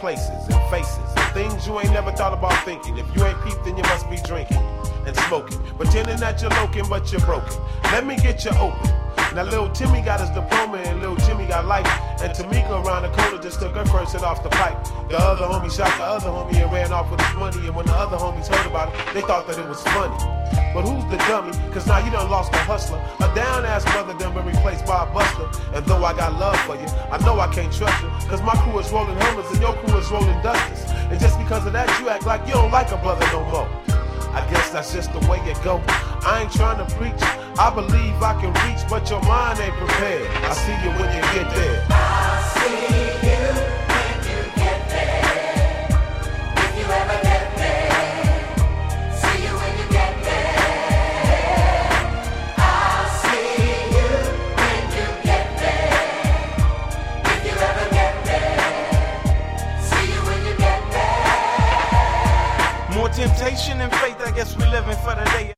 places and faces and things you ain't never thought about thinking. If you ain't peeped, then you must be drinking and smoking, pretending that you're loking, but you're broken. Let me get you open. Now little Timmy got his diploma and little Jimmy got life. And Tamika around the corner just took her first hit off the pipe. The other homie shot the other homie and ran off with his money. And when the other homies heard about it, they thought that it was funny. But who's the dummy? Cause now you done lost a hustler. A down ass brother done been replaced by a buster. And though I got love for you, I know I can't trust you. Cause my crew is rolling Hummers and your crew is rolling Dusters. And just because of that you act like you don't like a brother no more. I guess that's just the way it go. I ain't trying to preach, I believe I can reach, but your mind ain't prepared. I see you when you get there. I see you when you get there. If you ever get there. See you when you get there. I see you when you get there. If you ever get there. See you when you get there. More temptation and faith, I guess we living for the day.